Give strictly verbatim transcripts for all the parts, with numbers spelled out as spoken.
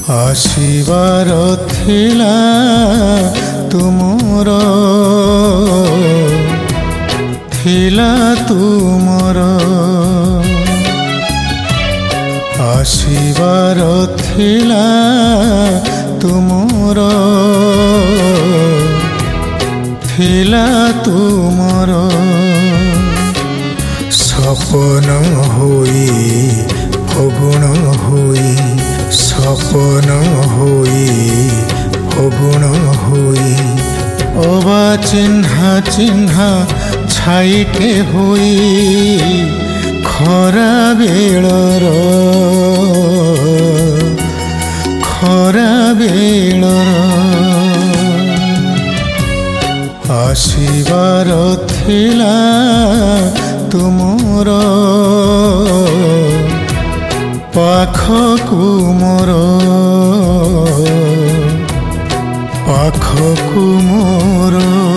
आशिबार थिला तुमर थिला तुमर आशिबार थिला तुमर थिला तुमर सपन होई फगुण होई सपन होई फगुण होई अबा चिन्हा चिन्हा छाईटे होई खरा बेलर खरा बेलर आशिबार थिला तुमर पाखकु मोर पाखकु मोर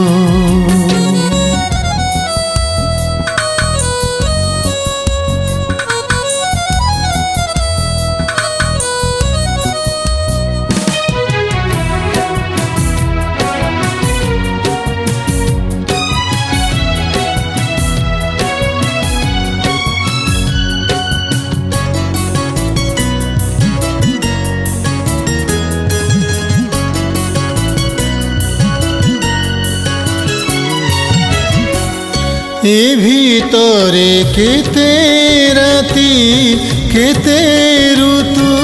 ए भीतरे केते राती केते ऋतु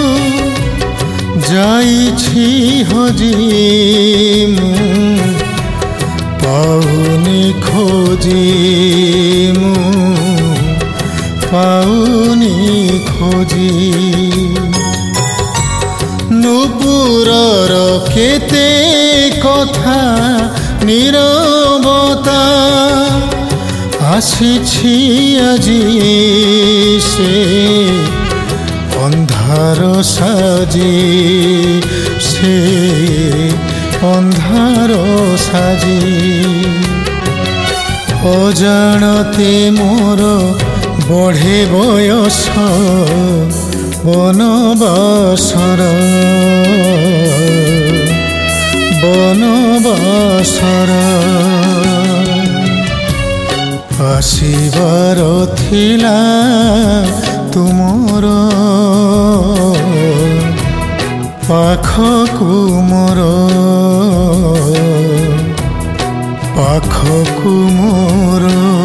जाइछि हजी मु पाउनी खोजी मु पाउनी खोजी नुपुरर केते कथा नीरवता आसिछि आजी से अंधार साजी से अंधार साजी अजाणते मोर बढ़े बयस बनबासर बनबासर आशिबार थिला तुमर पाखकु मोर पाखकु मोर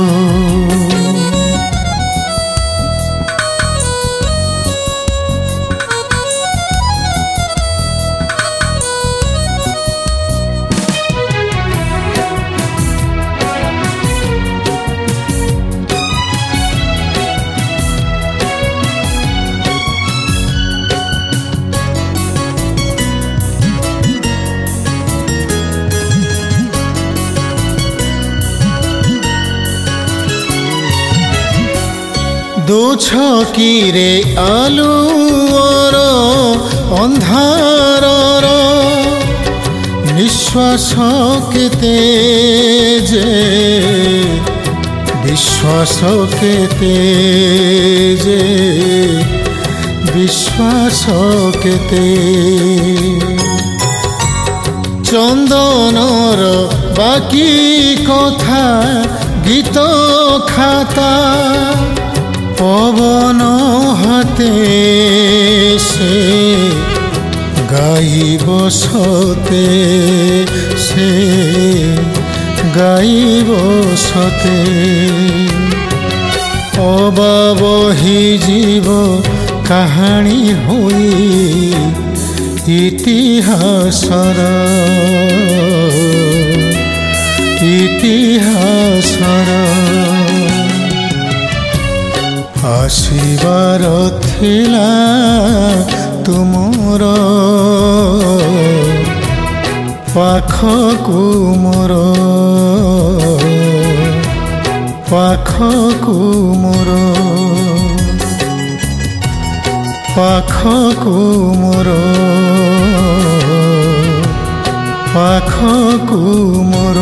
दो छकीरे आलुअर अंधारर निश्वास केते जे विश्वास केते जे विश्वास केते चंदनर बाकी कथा गीत खाता पवन हाते से गाई बसते से गाई बसते अबा बही जीव कहानी होई इतिहासर इतिहासर आशिबार थिला तुमर पाखकु मोर पाखकु मोर पाखकु मोर पाखकु मोर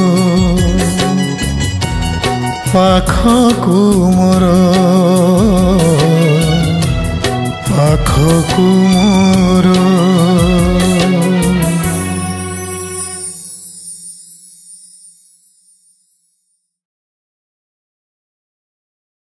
पाखकु मोर पाखकु मोर।